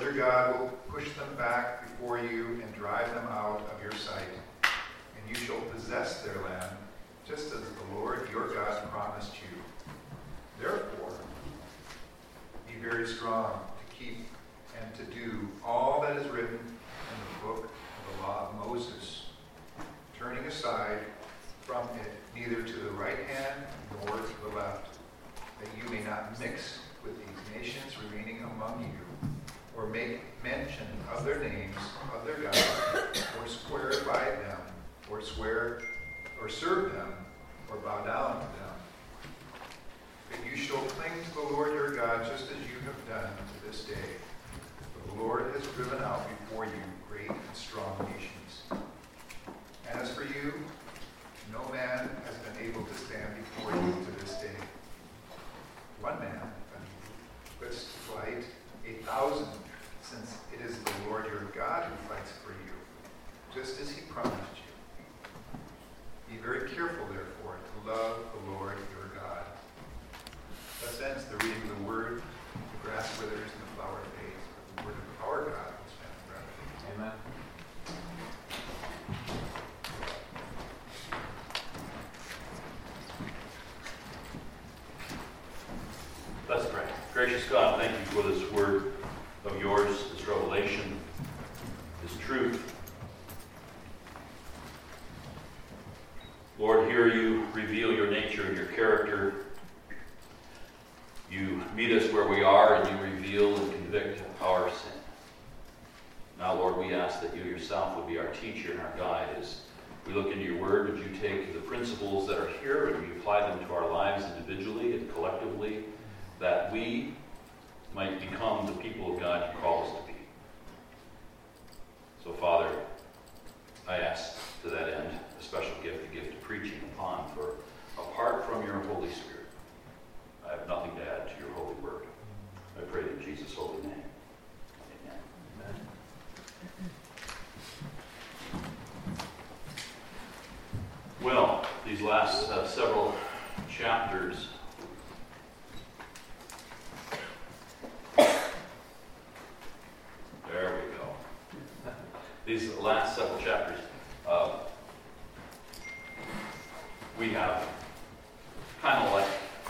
your God will push them back before you and drive them out of your sight, and you shall possess their land, just as the Lord your God promised you. Therefore, be very strong to keep and to do all that is written in the book of the law of Moses, turning aside from it neither to the right hand nor to the left, that you may not mix with these nations remaining among you, or make mention of their names, of their gods, or swear by them, or swear, or serve them, or bow down to them. But you shall cling to the Lord your God, just as you have done to this day. For the Lord has driven out before you great and strong nations. And as for you, no man has been able to stand before you to this day. One man puts to flight 1,000, since it is the Lord your God who fights for you, just as he promised you. Be very careful, therefore, to love the Lord your God. Thus ends the reading of the word. The grass withers and the flower fades, but the word of our God will stand forever. Amen. Let's pray. Gracious God, thank you for this word of yours, this revelation, this truth. Lord, here you reveal your nature and your character. You meet us where we are and you reveal and convict our sin. Now, Lord, we ask that you yourself would be our teacher and our guide as we look into your word. Would you take the principles that are here and we apply them to our lives individually and collectively, that we might become the people of God you call us to be. So, Father, I ask to that end a special gift, the gift of preaching upon, for apart from your Holy Spirit, I have nothing to add to your holy word. I pray in Jesus' holy name. Amen. Amen. Well, these last several chapters there we go. These last several chapters, we have kind of like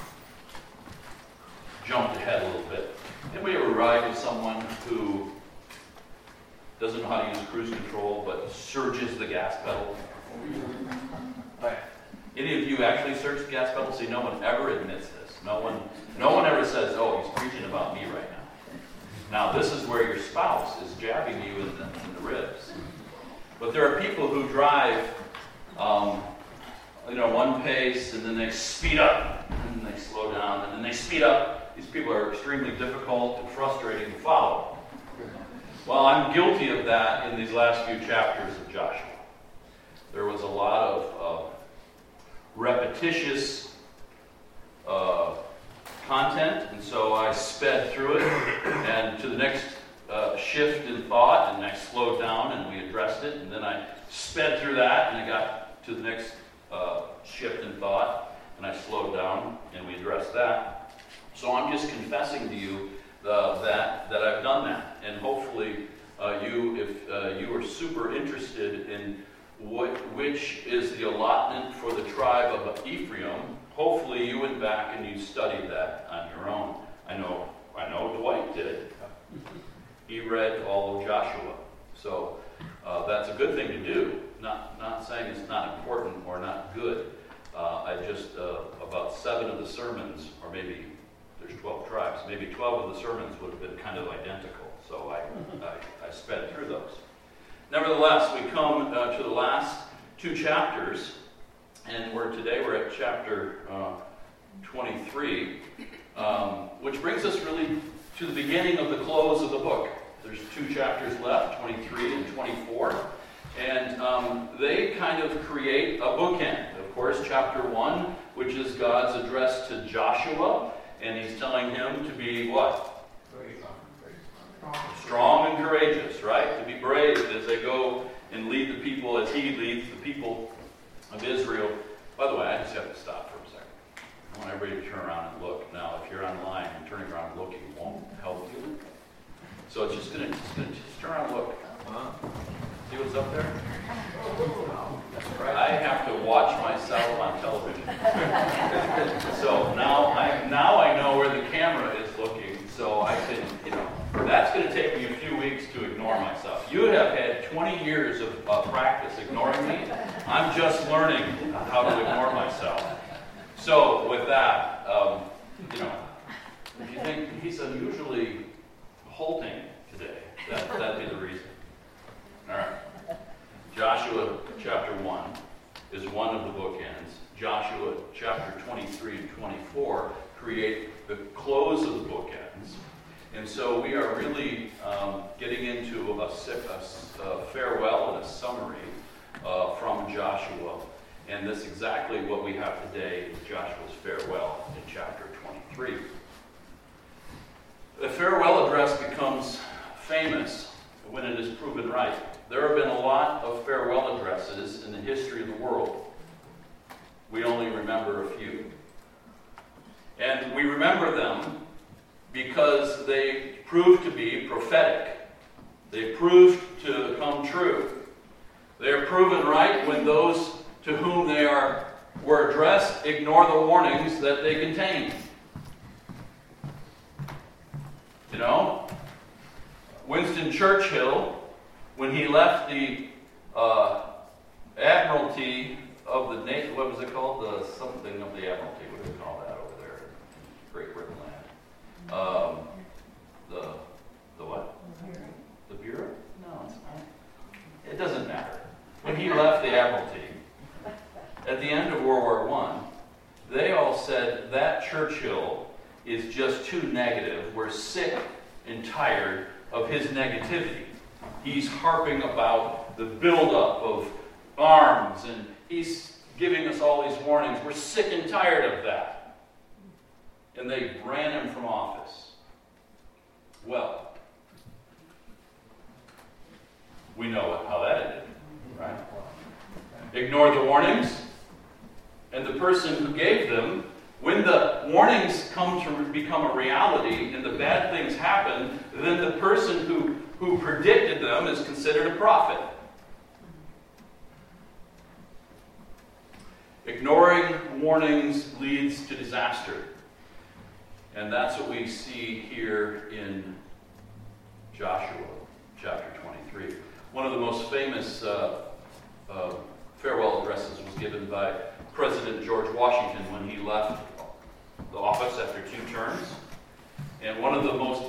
jumped ahead a little bit. Anybody ever ride with someone who doesn't know how to use cruise control but surges the gas pedal? Right. Any of you actually search the gas pedal? See, no one ever admits this. No one ever says, "Oh, he's preaching about me right now." Now, this is where your spouse is jabbing you in the ribs. But there are people who drive, one pace, and then they speed up, and then they slow down, and then they speed up. These people are extremely difficult and frustrating to follow. Well, I'm guilty of that in these last few chapters of Joshua. There was a lot of repetitious content, and so I sped through it, and to the next shift in thought, and I slowed down, and we addressed it, and then I sped through that, and I got to the next shift in thought, and I slowed down, and we addressed that. So I'm just confessing to you that I've done that, and hopefully if you are super interested in which is the allotment for the tribe of Ephraim, hopefully you went back and you studied that on your own. I know Dwight did. He read all of Joshua. So that's a good thing to do. Not saying it's not important or not good. I just, about 7 of the sermons, or maybe there's 12 tribes, maybe 12 of the sermons would have been kind of identical. So I sped through those. Nevertheless, we come to the last 2 chapters, and today we're at chapter 23, which brings us really to the beginning of the close of the book. There's 2 chapters left, 23 and 24, and they kind of create a bookend. Of course, chapter 1, which is God's address to Joshua, and he's telling him to be what? Strong and courageous, right? To be brave as they go and lead the people as he leads the people of Israel. By the way, I just have to stop for a second. I want everybody to turn around and look. Now, if you're online and turning around and looking won't help you. So it's just gonna turn around and look. See what's up there? I have to watch myself on television. So now I know where the camera is looking, so I can, that's going to take me a few weeks to ignore myself. You have had 20 years of practice ignoring me. I'm just learning how to ignore myself. So with that, if you think he's unusually halting today, that'd be the reason. All right. Joshua chapter 1 is one of the bookends. Joshua chapter 23 and 24 create the close of the bookends. And so we are really getting into a farewell and a summary from Joshua. And that's exactly what we have today, is Joshua's farewell in chapter 23. The farewell address becomes famous when it is proven right. There have been a lot of farewell addresses in the history of the world. We only remember a few. And we remember them because they proved to be prophetic. They proved to come true. They are proven right when those to whom they were addressed ignore the warnings that they contain. Winston Churchill, when he left the Admiralty of the Navy, what was it called? The something of the Admiralty. What do they call that over there in Great Britain land? The what? The Bureau? No, it's not. It doesn't matter. When he left the Admiralty, at the end of World War I, they all said that Churchill is just too negative. We're sick and tired of his negativity. He's harping about the buildup of arms, and he's giving us all these warnings. We're sick and tired of that. And they ran him from office. Well, we know how that ended, right? Ignored the warnings, and the person who gave them, when the warnings come to become a reality and the bad things happen, then the person who predicted them is considered a prophet. Ignoring warnings leads to disaster. And that's what we see here in Joshua chapter 23. One of the most famous farewell addresses was given by President George Washington when he left the office after 2 terms. And one of the most,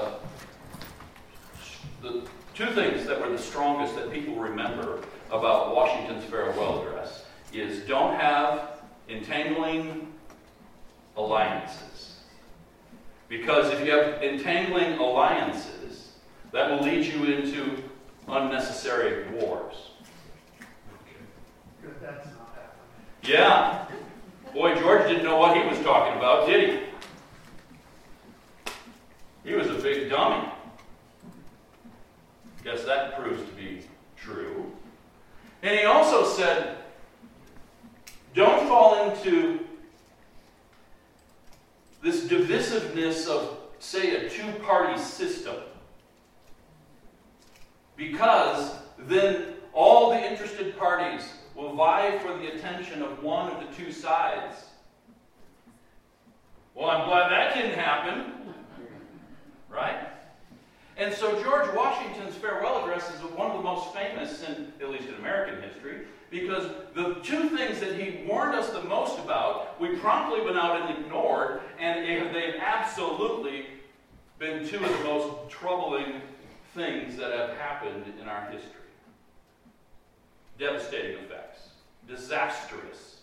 the 2 things that were the strongest that people remember about Washington's farewell address is don't have entangling alliances. Because if you have entangling alliances, that will lead you into unnecessary wars. Good, that's not happening. Yeah. Boy, George didn't know what he was talking about, did he? He was a big dummy. Guess that proves to be true. And he also said, don't fall into this divisiveness of, say, a 2-party system. Because then all the interested parties will vie for the attention of one of the 2 sides. Well, I'm glad that didn't happen. Right? And so George Washington's farewell address is one of the most famous, at least in American history, because the 2 things that he warned us the most about, we promptly went out and ignored, and they've absolutely been 2 of the most troubling things that have happened in our history. Devastating effects. Disastrous.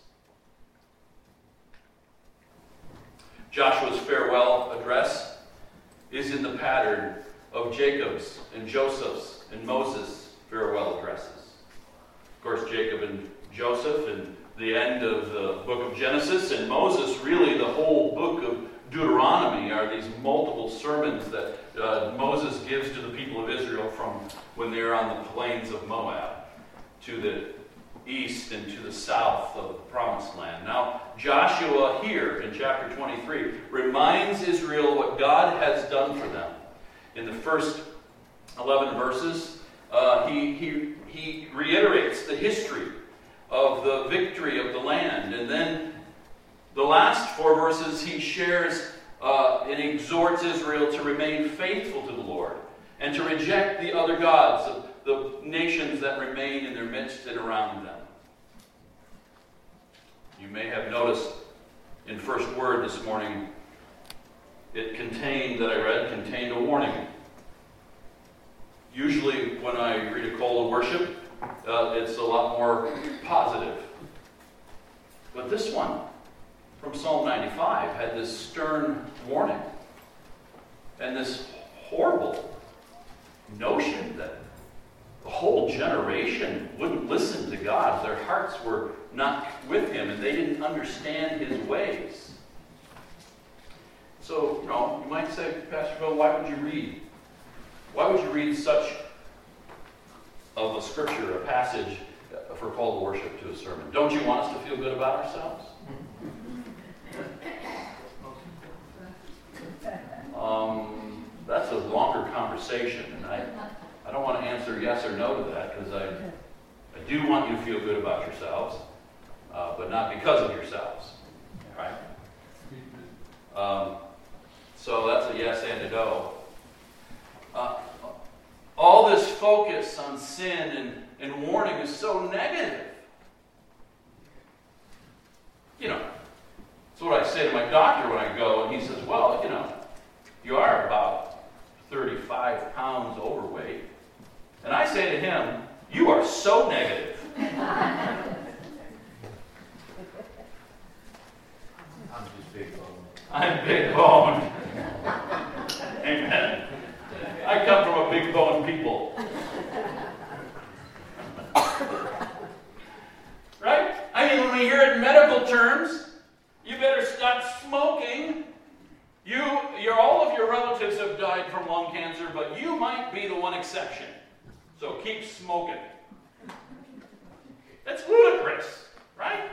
Joshua's farewell address is in the pattern of Jacob's and Joseph's and Moses' farewell addresses. Of course, Jacob and Joseph and the end of the book of Genesis, and Moses, really the whole book of Deuteronomy, are these multiple sermons that Moses gives to the people of Israel from when they're on the plains of Moab to the east and to the south of the promised land. Now, Joshua here in chapter 23 reminds Israel what God has done for them in the first 11 verses, he reiterates the history of the victory of the land. And then the last 4 verses, he shares and exhorts Israel to remain faithful to the Lord and to reject the other gods, the nations that remain in their midst and around them. You may have noticed in first word this morning, it contained a warning. Usually when I read a call to worship, it's a lot more positive. But this one, from Psalm 95, had this stern warning and this horrible notion that the whole generation wouldn't listen to God. Their hearts were not with Him, and they didn't understand His ways. So, you might say, Pastor Bill, why would you read such of a scripture, a passage for call to worship to a sermon? Don't you want us to feel good about ourselves? That's a longer conversation, and I don't want to answer yes or no to that, because I do want you to feel good about yourselves, but not because of yourselves, right? So that's a yes and a no. All this focus on sin and warning is so negative. It's what I say to my doctor when I go, and he says, well, you are about 35 pounds overweight. And I say to him, you are so negative. I'm big boned. Amen. I come from a big boned people. Right? When we hear it in medical terms, you better stop smoking. All of your relatives have died from lung cancer, but you might be the one exception. So keep smoking. That's ludicrous, right?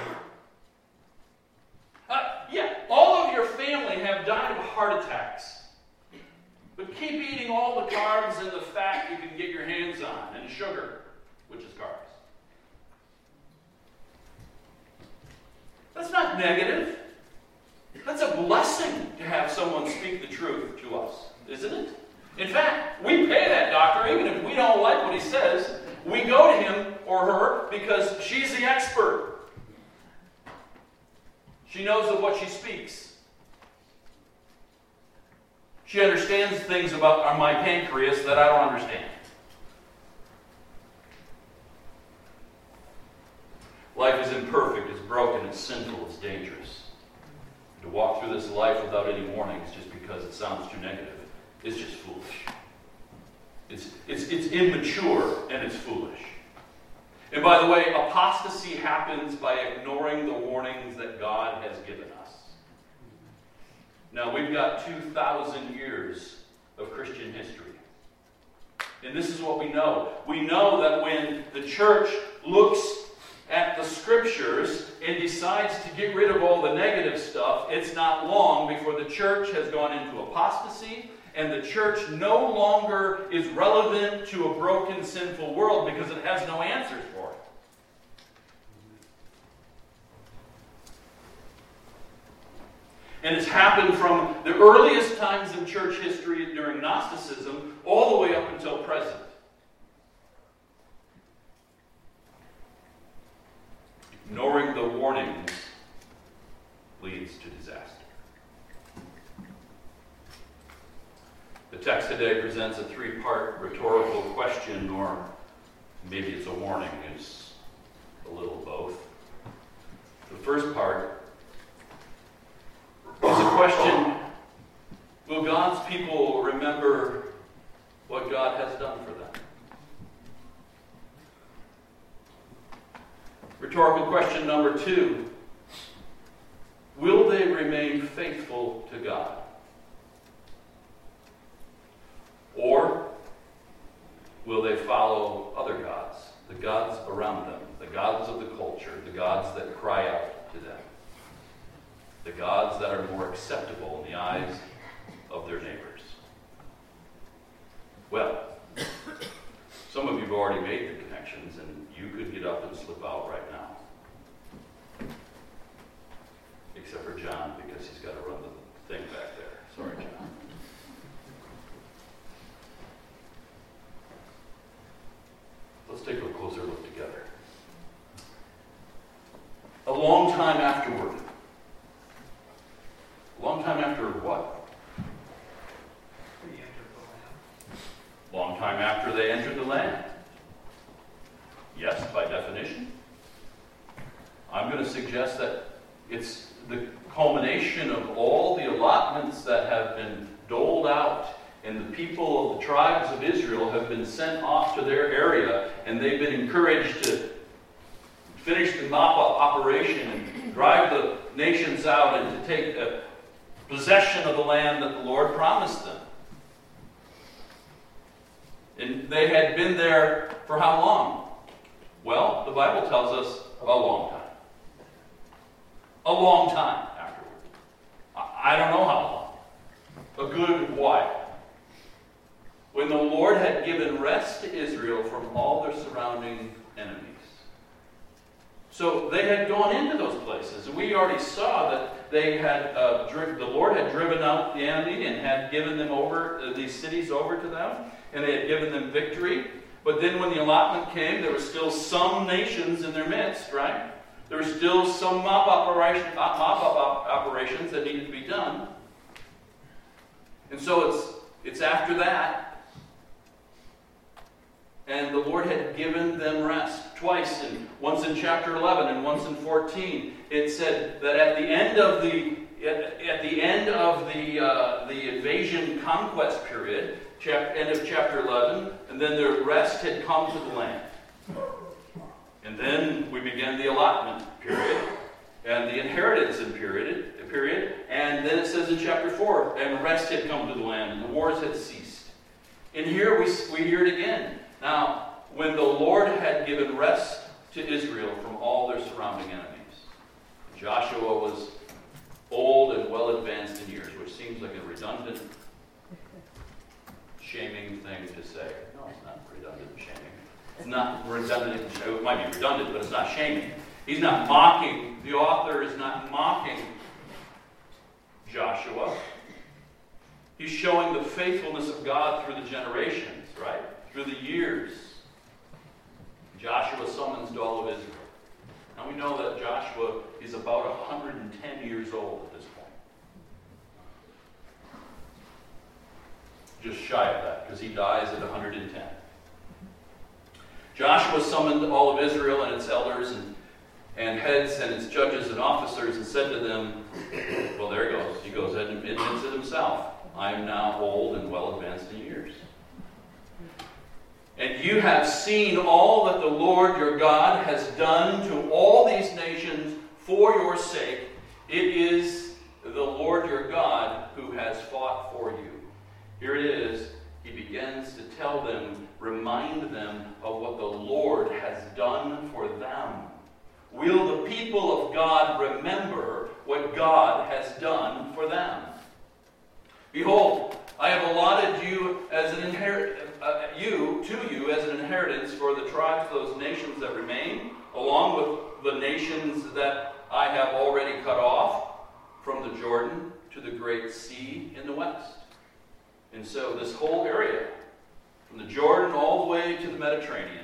All of your family have died of heart attacks. But keep eating all the carbs and the fat you can get your hands on, and sugar, which is carbs. That's not negative. That's a blessing to have someone speak the truth to us, isn't it? In fact, we pay that doctor, even if we don't like what he says. We go to him or her because she's the expert. She knows of what she speaks. She understands things about my pancreas that I don't understand. Life is imperfect, it's broken, it's sinful, it's dangerous. To walk through this life without any warnings just because it sounds too negative is just foolish. It's immature and it's foolish. And by the way, apostasy happens by ignoring the warnings that God has given us. Now, we've got 2,000 years of Christian history. And this is what we know. We know that when the church looks at the scriptures and decides to get rid of all the negative stuff, it's not long before the church has gone into apostasy, and the church no longer is relevant to a broken, sinful world because it has no answers for it. And it's happened from the earliest times in church history during Gnosticism all the way up until present. Ignoring the warnings leads to disaster. The text today presents a 3-part rhetorical question, or maybe it's a warning, it's a little both. The first part is a question: will God's people remember what God has done for them? Rhetorical question number 2: will they remain faithful to God? Or will they follow other gods, the gods around them, the gods of the culture, the gods that cry out to them, the gods that are more acceptable in the eyes of their neighbors? Well, time afterward. A long time after what? Long time after they entered the land. Yes, by definition. I'm going to suggest that it's the culmination of all the allotments that have been doled out, and the people of the tribes of Israel have been sent off to their area, and they've been encouraged to finish the mop-up operation and drive the nations out and to take possession of the land that the Lord promised them. And they had been there for how long? Well, the Bible tells us a long time. A long time afterward. I don't know how long. A good while. When the Lord had given rest to Israel from all their surrounding enemies. So they had gone into those places. And we already saw that they had the Lord had driven out the enemy and had given them over, these cities over to them. And they had given them victory. But then when the allotment came, there were still some nations in their midst, right? There were still some mop-up operations that needed to be done. And so it's after that. And the Lord had given them rest twice, and once in chapter 11 and once in 14. It said that at the end of the invasion conquest period, end of chapter 11, and then the rest had come to the land. And then we began the allotment period, and the inheritance period, and then it says in chapter 4, and rest had come to the land, and the wars had ceased. And here we hear it again. Now, when the Lord had given rest to Israel from all their surrounding enemies, Joshua was old and well advanced in years, which seems like a redundant, shaming thing to say. No, it's not redundant and shaming. It's not redundant. It might be redundant, but it's not shaming. He's not mocking. The author is not mocking Joshua. He's showing the faithfulness of God through the generations, right? Through the years. Joshua summons all of Israel. Now we know that Joshua is about 110 years old at this point. Just shy of that, because he dies at 110. Joshua summoned all of Israel and its elders and heads and its judges and officers and said to them, well, there he goes. He goes ahead and admits it himself. I am now old and well advanced in years. And you have seen all that the Lord your God has done to all these nations for your sake. It is the Lord your God who has fought for you. Here it is. He begins to tell them, remind them of what the Lord has done for them. Will the people of God remember what God has done for them? Behold, I have allotted you as an inheritance for the tribes of those nations that remain, along with the nations that I have already cut off, from the Jordan to the great sea in the west. And so this whole area, from the Jordan all the way to the Mediterranean,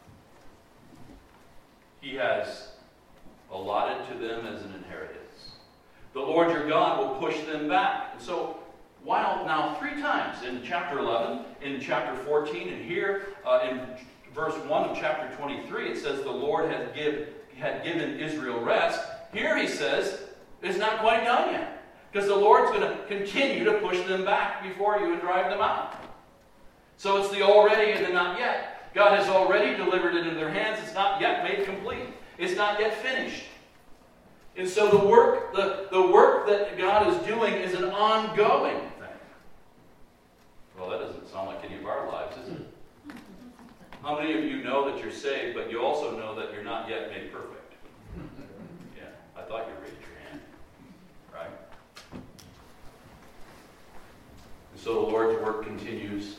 he has allotted to them as an inheritance. The Lord your God will push them back. And so, while now 3 times in chapter 11, in chapter 14, and here in verse 1 of chapter 23, it says the Lord had given Israel rest. Here he says it's not quite done yet. Because the Lord's going to continue to push them back before you and drive them out. So it's the already and the not yet. God has already delivered it into their hands. It's not yet made complete. It's not yet finished. And so the work that God is doing is an ongoing thing. Well, that doesn't sound like any of our lives, is it? How many of you know that you're saved, but you also know that you're not yet made perfect? Yeah, I thought you raised your hand. Right? And so the Lord's work continues.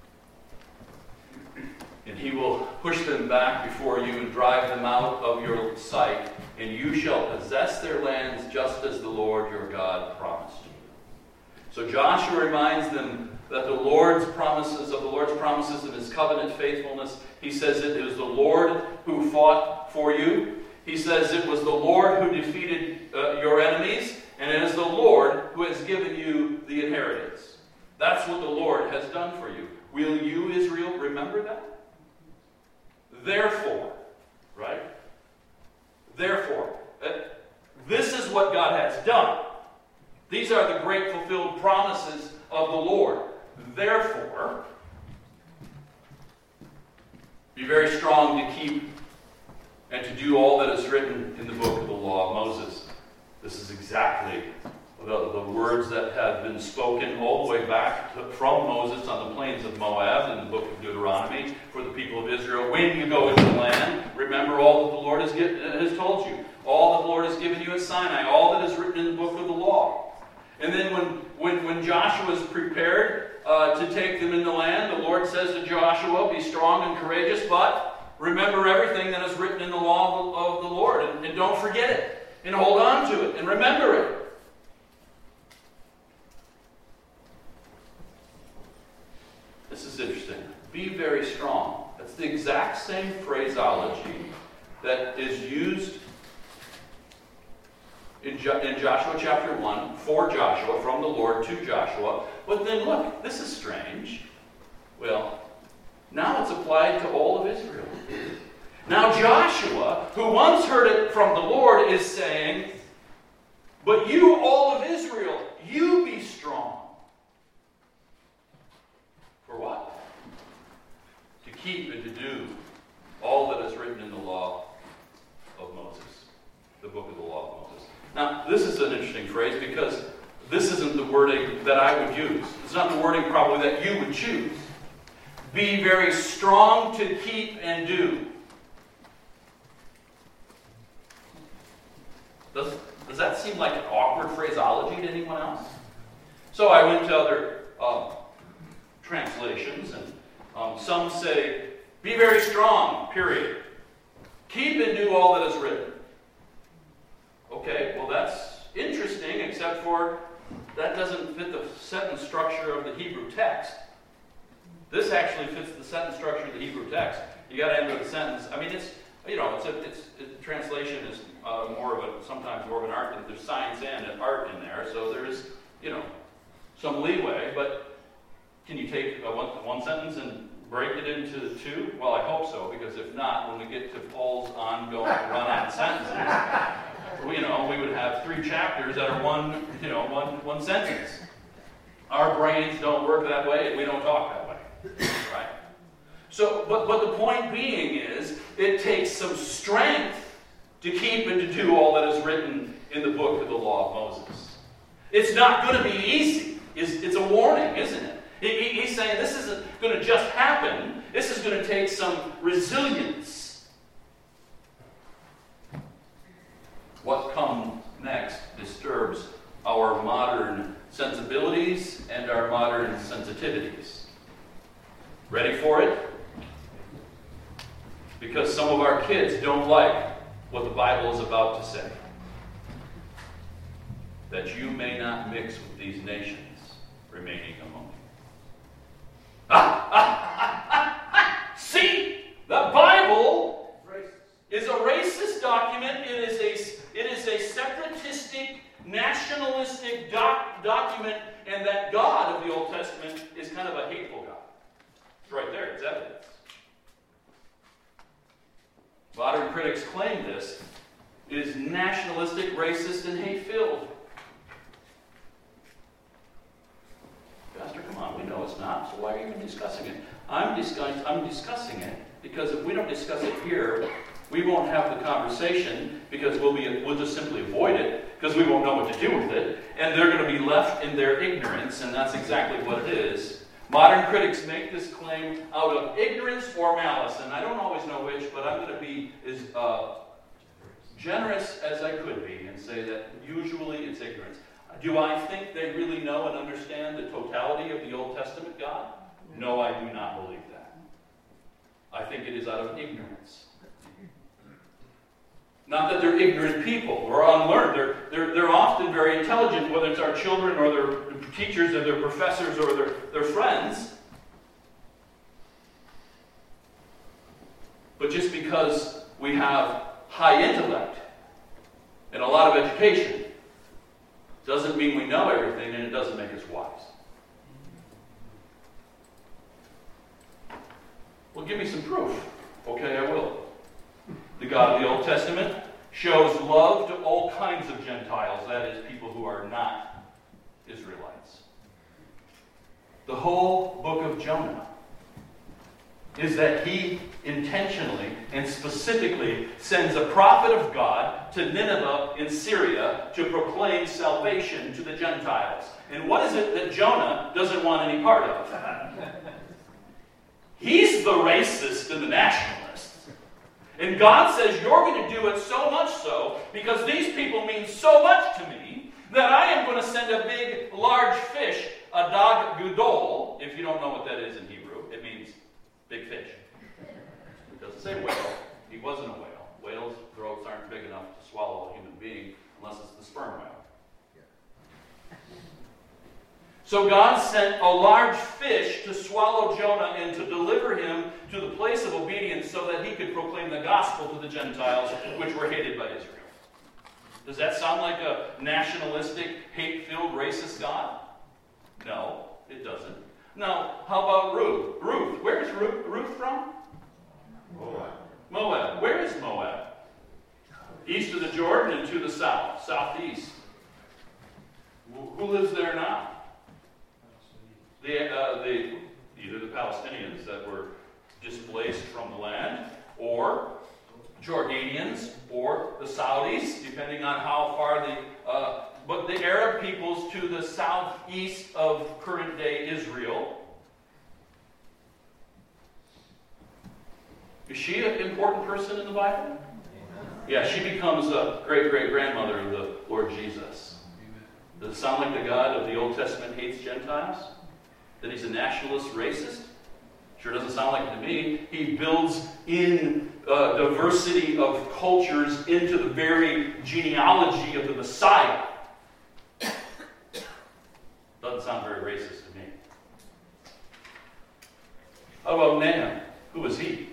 And he will push them back before you and drive them out of your sight. And you shall possess their lands just as the Lord your God promised you. So Joshua reminds them that the Lord's promises and his covenant faithfulness, he says it is the Lord who fought for you. He says, it was the Lord who defeated your enemies, and it is the Lord who has given you the inheritance. That's what the Lord has done for you. Will you, Israel, remember that? Therefore, right? Therefore, this is what God has done. These are the great fulfilled promises of the Lord. Therefore, be very strong to keep and to do all that is written in the book of the law of Moses. This is exactly the words that have been spoken all the way back from Moses on the plains of Moab in the book of Deuteronomy for the people of Israel. When you go into the land, remember all that the Lord has told you. All that the Lord has given you at Sinai. All that is written in the book of the law. And then when Joshua is prepared to take them in the land, the Lord says to Joshua, be strong and courageous, but remember everything that is written in the law of the Lord. And don't forget it. And hold on to it. And remember it. This is interesting. Be very strong. That's the exact same phraseology that is used in Joshua chapter 1 for Joshua, from the Lord to Joshua. But then look, this is strange. Well, now it's applied to all of Israel. Now Joshua, who once heard it from the Lord, is saying, but you, all of Israel, you be strong. For what? To keep and to do all that is written in the law of Moses, the book of the law of Moses. Now, this is an interesting phrase because this isn't the wording that I would use. It's not the wording probably that you would choose. Be very strong to keep and do. Does that seem like an awkward phraseology to anyone else? So I went to other translations, and some say, be very strong, period. Keep and do all that is written. Okay, well that's interesting, except for that doesn't fit the sentence structure of the Hebrew text. This actually fits the sentence structure of the Hebrew text. You got to end with a sentence. I mean, translation is sometimes more of an art. There's science and an art in there, so there's some leeway. But can you take one sentence and break it into two? Well, I hope so, because if not, when we get to Paul's ongoing run-on sentences, we would have 3 chapters that are one sentence. Our brains don't work that way, and we don't talk that way, right? So, but the point being is, it takes some strength to keep and to do all that is written in the book of the law of Moses. It's not going to be easy. It's a warning, isn't it? He's saying this isn't going to just happen. This is going to take some resilience. What comes next disturbs our modern sensibilities and our modern sensitivities. Ready for it? Because some of our kids don't like what the Bible is about to say. That you may not mix with these nations remaining among you. See? The Bible is a racist document. It is a separatistic, nationalistic document, and that God of the Old Testament is kind of a hateful God. It's right there. It's evidence. Modern critics claim this is nationalistic, racist, and hate-filled. Pastor, come on, we know it's not, so why are you even discussing it? I'm discussing it because if we don't discuss it here, we won't have the conversation because we'll just simply avoid it because we won't know what to do with it, and they're going to be left in their ignorance, and that's exactly what it is. Modern critics make this claim out of ignorance or malice, and I don't always know which, but I'm going to be as generous as I could be and say that usually it's ignorance. Do I think they really know and understand the totality of the Old Testament God? No, I do not believe that. I think it is out of ignorance. Not that they're ignorant people or unlearned. They're often very intelligent, whether it's our children or their teachers or their professors or their friends. But just because we have high intellect and a lot of education doesn't mean we know everything, and it doesn't make us wise. Well, give me some proof. Okay, I will. The God of the Old Testament shows love to all kinds of Gentiles, that is, people who are not Israelites. The whole book of Jonah is that he intentionally and specifically sends a prophet of God to Nineveh in Syria to proclaim salvation to the Gentiles. And what is it that Jonah doesn't want any part of? He's the racist and the nationalist. And God says, you're going to do it so much so, because these people mean so much to me, that I am going to send a big, large fish, a dag gudol. If you don't know what that is in Hebrew, it means big fish. It doesn't say whale. He wasn't a whale. Whales' throats aren't big enough to swallow a human being unless it's the sperm whale. So God sent a large fish to swallow Jonah and to deliver him to the place of obedience so that he could proclaim the gospel to the Gentiles, which were hated by Israel. Does that sound like a nationalistic, hate-filled, racist God? No, it doesn't. Now, how about Ruth? Ruth, where is Ruth from? Moab. Moab. Where is Moab? East of the Jordan and to the south, southeast. Who lives there now? Either the Palestinians that were displaced from the land, or Jordanians, or the Saudis, depending on how far but the Arab peoples to the southeast of current-day Israel. Is she an important person in the Bible? Yeah, she becomes a great-great-grandmother of the Lord Jesus. Does it sound like the God of the Old Testament hates Gentiles? That he's a nationalist racist? Sure doesn't sound like it to me. He builds in diversity of cultures into the very genealogy of the Messiah. Doesn't sound very racist to me. How about Naaman? Who was he?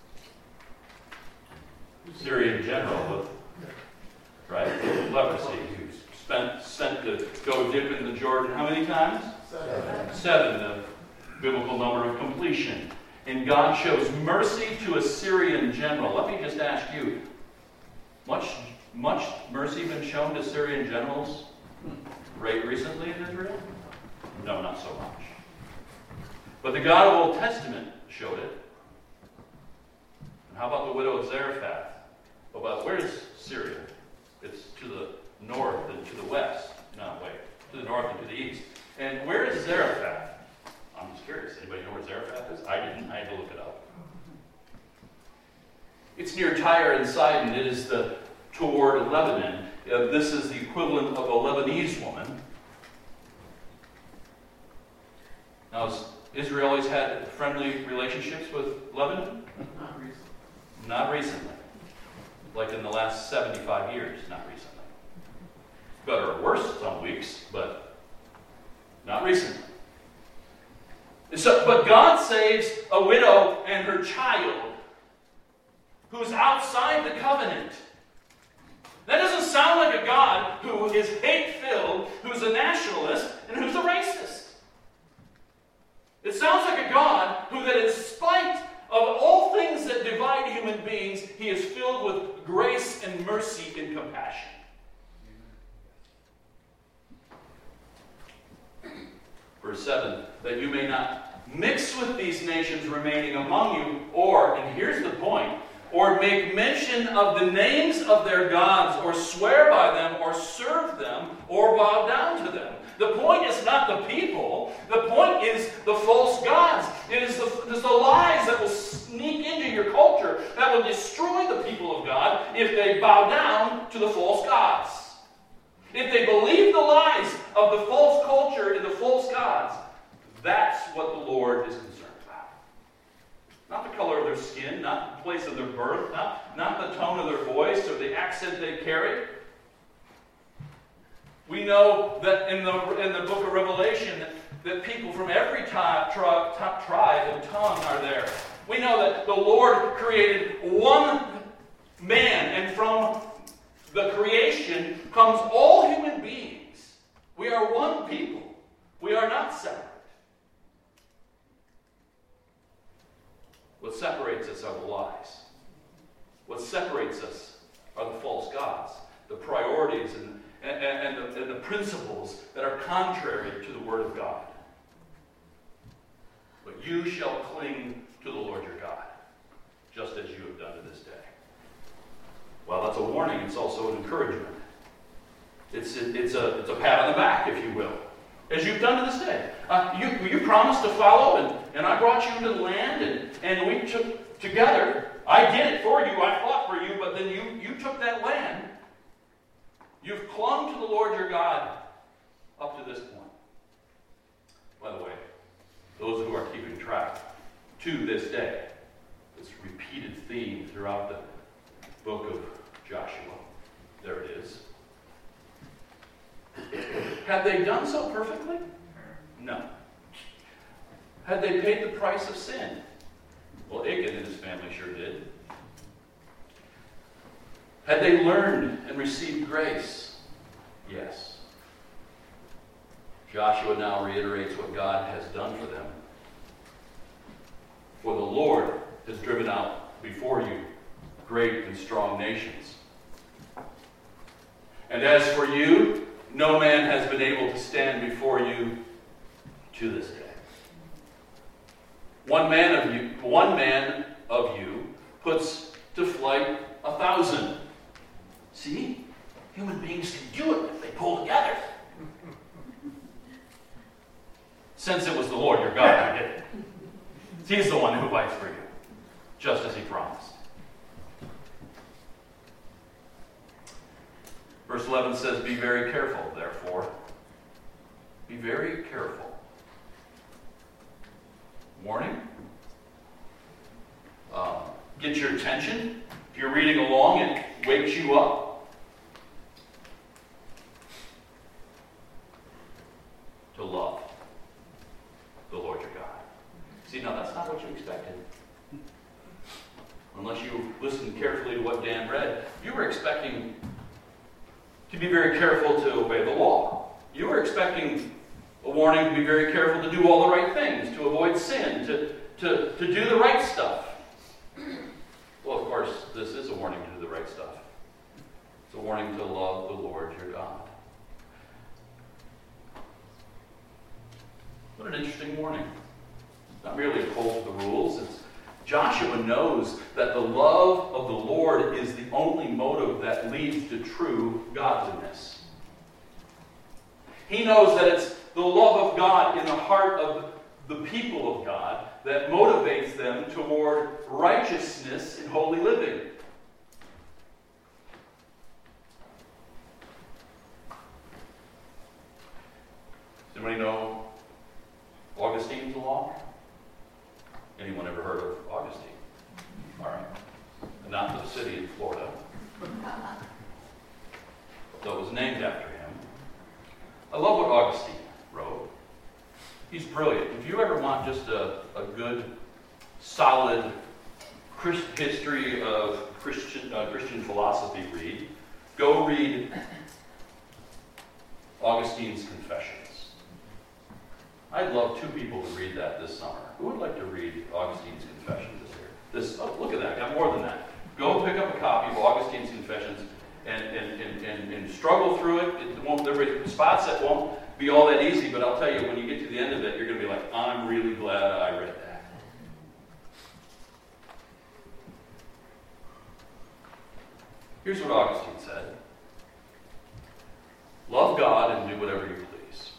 Syrian general with leprosy, who's sent to go dip in the Jordan how many times? 7, the biblical number of completion. And God shows mercy to a Syrian general. Let me just ask you, much mercy been shown to Syrian generals recently in Israel? No, not so much. But the God of the Old Testament showed it. And how about the widow of Zarephath? Where's Syria? It's to the north and to the west. No, wait. To the north and to the east. And where is Zarephath? I'm just curious. Anybody know where Zarephath is? I didn't. I had to look it up. It's near Tyre and Sidon. It is toward Lebanon. This is the equivalent of a Lebanese woman. Now, has Israel always had friendly relationships with Lebanon? Not recently. Not recently. Like in the last 75 years, not recently. Better or worse some weeks, but not recently. But God saves a widow and her child who's outside the covenant. That doesn't sound like a God who is hate-filled, who's a nationalist, and who's a racist. It sounds like a God who, that in spite of all things that divide human beings, he is filled with grace and mercy and compassion. Verse 7, that you may not mix with these nations remaining among you, or, and here's the point, or make mention of the names of their gods, or swear by them, or serve them, or bow down to them. The point is not the people. The point is the false gods. It is the lies that will sneak into your culture that will destroy the people of God if they bow down to the false gods. If they believe the lies of the false culture and the false gods, that's what the Lord is concerned about. Not the color of their skin, not the place of their birth, not the tone of their voice or the accent they carry. We know that in the book of Revelation that people from every tribe and tongue are there. We know that the Lord created one man and from the creation comes all human beings. We are one people. We are not separate. What separates us are the lies. What separates us are the false gods, the priorities and the principles that are contrary to the Word of God. But you shall cling to the Lord your God, just as you have done to this day. Well, that's a warning. It's also an encouragement. It's a pat on the back, if you will, as you've done to this day. You promised to follow, and I brought you into the land, and we took together. I did it for you. I fought for you, but then you took that land. You've clung to the Lord your God up to this point. By the way, those who are keeping track, to this day, this repeated theme throughout the book of Joshua. There it is. Had they done so perfectly? No. Had they paid the price of sin? Well, Achan and his family sure did. Had they learned and received grace? Yes. Joshua now reiterates what God has done for them. For the Lord has driven out before you great and strong nations. And as for you, no man has been able to stand before you to this day. One man of you puts to flight 1,000. See? Human beings can do it if they pull together. Since it was the Lord your God who did it. He's the one who fights for you, just as he promised. Verse 11 says, be very careful, therefore. Be very careful. Warning. Get your attention. If you're reading along, it wakes you up. To love the Lord your God. See, now that's not what you expected. Unless you listened carefully to what Dan read, you were expecting to be very careful to obey the law. You were expecting a warning to be very careful to do all the right things, to avoid sin, to do the right stuff. Well, of course, this is a warning to do the right stuff. It's a warning to love the Lord your God. What an interesting warning. Not merely a call to the rules. Joshua knows that the love of the Lord is the only motive that leads to true godliness. He knows that it's the love of God in the heart of the people of God that motivates them toward righteousness and holy living. Does anybody know Augustine's law? Anyone ever heard of Augustine? All right. Not the city in Florida. Though it was named after him. I love what Augustine wrote. He's brilliant. If you ever want just a good, solid history of Christian philosophy read, go read Augustine's Confessions. I'd love 2 people to read that this summer. Who would like to read Augustine's Confessions this year? Look at that. I got more than that. Go pick up a copy of Augustine's Confessions and struggle through it. There are spots that won't be all that easy, but I'll tell you, when you get to the end of it, you're going to be like, I'm really glad I read that. Here's what Augustine said. Love God and do whatever you please.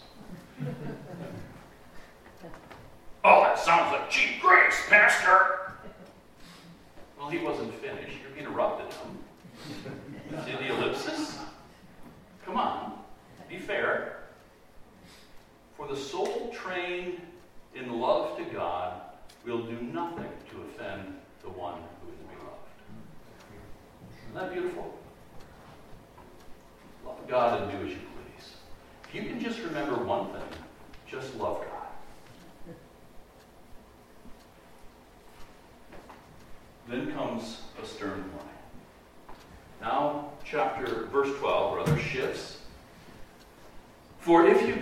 Oh, that sounds like cheap grace, Pastor. Well, he wasn't finished. You interrupted him. See the ellipsis? Come on. Be fair. For the soul trained in love to God will do nothing to offend the one who is beloved. Isn't that beautiful? Love God and do as you please. If you can just remember one thing, just love God. Then comes a stern warning.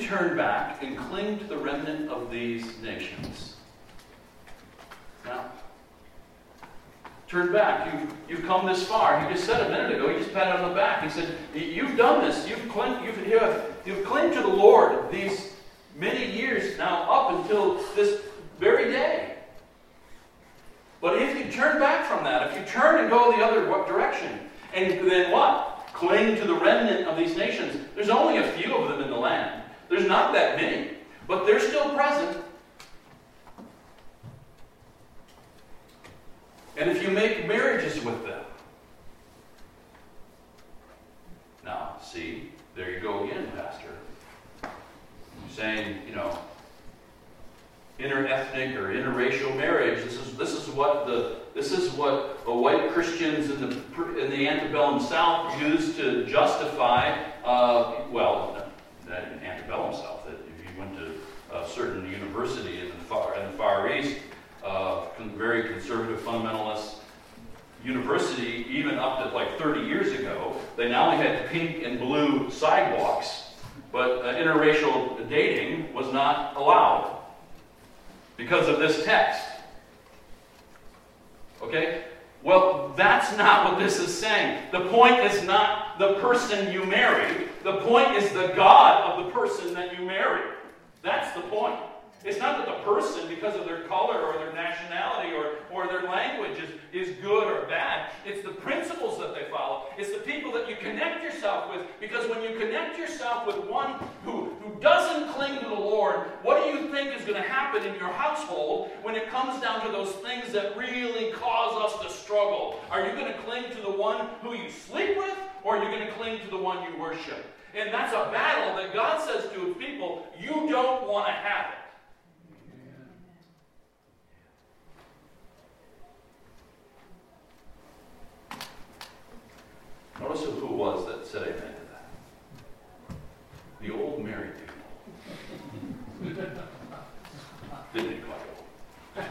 turn back and cling to the remnant of these nations. Now, turn back. You've come this far. He just said a minute ago, he just patted on the back. He said, you've done this. You've clinged to the Lord these many years now up until this very day. But if you turn back from that, if you turn and go the other direction, and then what? Cling to the remnant of these nations. There's only a few of them in the land. There's not that many, but they're still present. And if you make marriages with them. Now, see, there you go again, Pastor. You're saying, interethnic or interracial marriage. This is what white Christians in the antebellum South used to justify. Not in antebellum South. If you went to a certain university in the Far East, very conservative fundamentalist university, even up to like 30 years ago, they not only had pink and blue sidewalks, but interracial dating was not allowed. Because of this text. Okay? Well, that's not what this is saying. The point is not the person you marry. The point is the God of the person that you marry. That's the point. It's not that the person, because of their color or their nationality or their language, is good or bad. It's the principles that they follow. It's the people that you connect yourself with. Because when you connect yourself with one who doesn't cling to the Lord, what do you think is going to happen in your household when it comes down to those things that really cause us to struggle? Are you going to cling to the one who you sleep with, or are you going to cling to the one you worship? And that's a battle that God says to his people, you don't want to have it. Notice who it was that said amen to that. The old married people. Didn't he, Michael?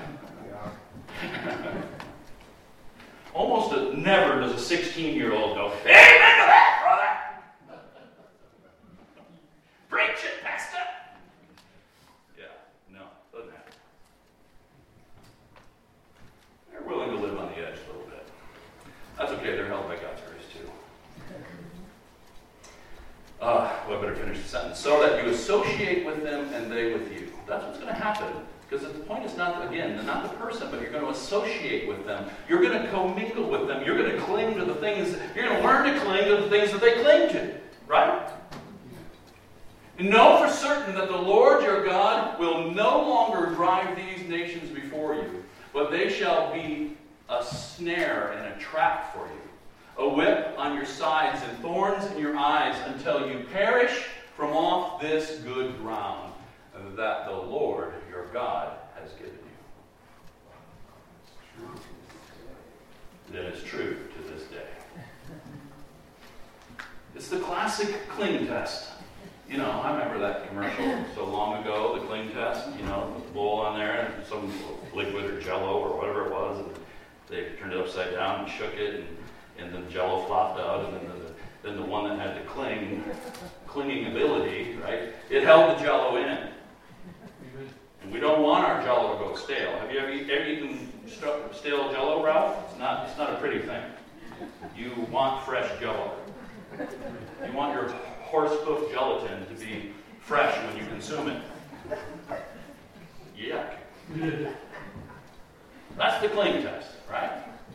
Almost never does a 16-year-old go, amen to that, brother! Preach it, pastor! Yeah, no, doesn't happen. They're willing to live on the edge a little bit. That's okay, they're held by God's grace too. I better finish the sentence. So that you associate with them and they with you. That's what's going to happen. Because the point is not the person, but you're going to associate with them. You're going to commingle with them. You're going to cling to the things, you're going to learn to cling to the things that they cling to. Right? And know for certain that the Lord your God will no longer drive these nations before you, but they shall be a snare and a trap for you, a whip on your sides and thorns in your eyes until you perish from off this good ground that the Lord your God has given you. That is true to this day. It's the classic cling test. I remember that commercial so long ago, the cling test, with the bowl on there and some liquid or Jell-O or whatever it was, and they turned it upside down and shook it, and then Jell-O flopped out, and then the one that had the clinging ability, right? It held the Jell-O in. And we don't want our Jell-O to go stale. Have you ever eaten stale Jell-O, Ralph? It's not a pretty thing. You want fresh Jell-O. You want your horse hoof gelatin to be fresh when you consume it. Yuck. That's the cling test, right?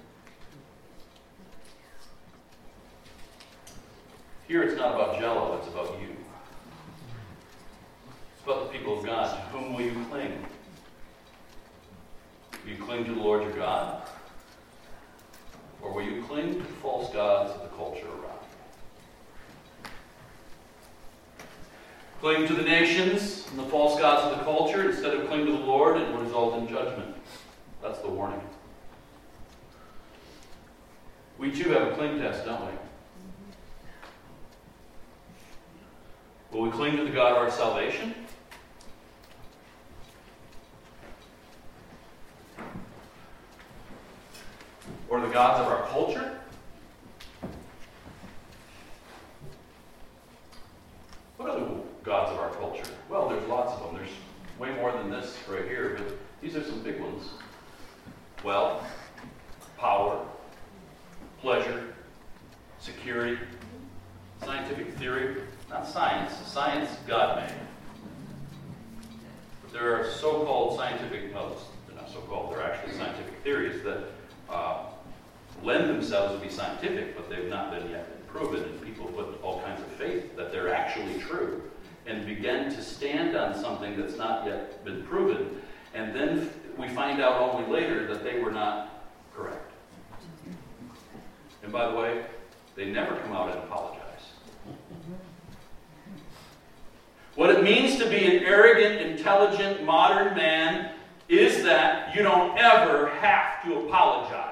Here it's not about Jell-O, it's about you. It's about the people of God. To whom will you cling? Will you cling to the Lord your God? Or will you cling to the false gods of the culture around you? Cling to the nations and the false gods of the culture instead of cling to the Lord, and will result in judgment. That's the warning. We too have a cling test, don't we? Will we cling to the God of our salvation? Or the gods of our culture? What are the gods of our culture? way more than this right here, but these are some big ones. Wealth, power, pleasure, security, scientific theory, not science. Science, God made. But there are so-called scientific, well, they're not so-called, they're actually scientific theories that lend themselves to be scientific, but they've not been yet proven, and people put all kinds of faith that they're actually true, and begin to stand on something that's not yet been proven, and then we find out only later that they were not correct. And by the way, they never come out and apologize. What it means to be an arrogant, intelligent, modern man is that you don't ever have to apologize.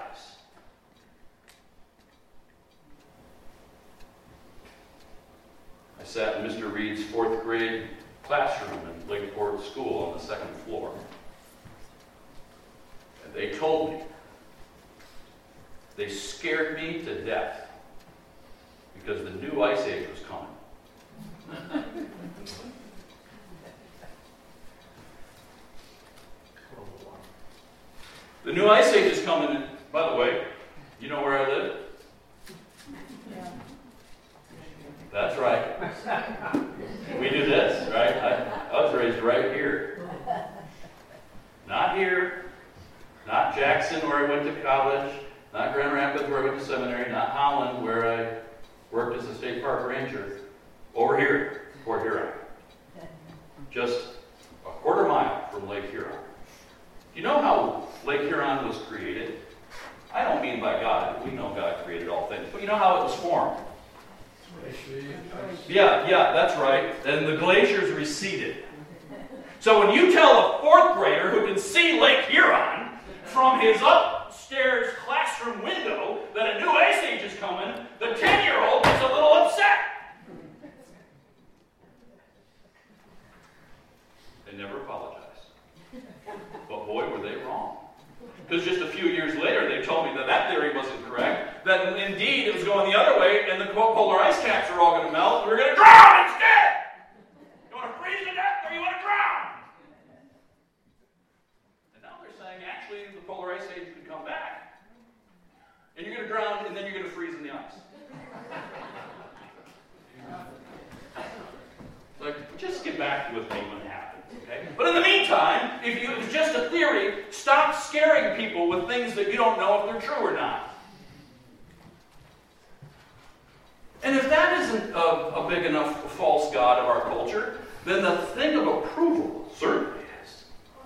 I sat in Mr. Reed's 4th grade classroom in Lakeport School on the 2nd floor. And they told me, they scared me to death because the new ice age was coming. The new ice age is coming, and by the way, you know where I live? Yeah. That's right. We do this, right? I was raised right here. Not here. Not Jackson, where I went to college. Not Grand Rapids, where I went to seminary. Not Holland, where I worked as a state park ranger. Over here, Port Huron. Just a quarter mile from Lake Huron. Do you know how Lake Huron was created? I don't mean by God. We know God created all things. But you know how it was formed? Yeah, that's right. And the glaciers receded. So when you tell a 4th grader who can see Lake Huron from his upstairs classroom window that a new ice age is coming, the 10-year-old gets a little upset. They never apologized. But boy, were they wrong. Because just a few years later, they told me that that theory wasn't correct, that indeed it was going the other way, and the polar ice caps are all going to melt, and we're going to drown instead! You want to freeze to death, or you want to drown? And now they're saying, actually, the polar ice age could come back, and you're going to drown, and then you're going to freeze in the ice. Like, just get back with me when it happens. Okay? But in the meantime, if it's just a theory, stop scaring people with things that you don't know if they're true or not. And if that isn't a big enough false god of our culture, then the thing of approval certainly is.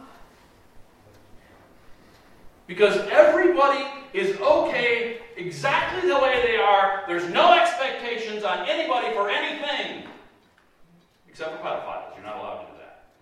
Because everybody is okay exactly the way they are. There's no expectations on anybody for anything. Except for pedophiles. You're not allowed to do that.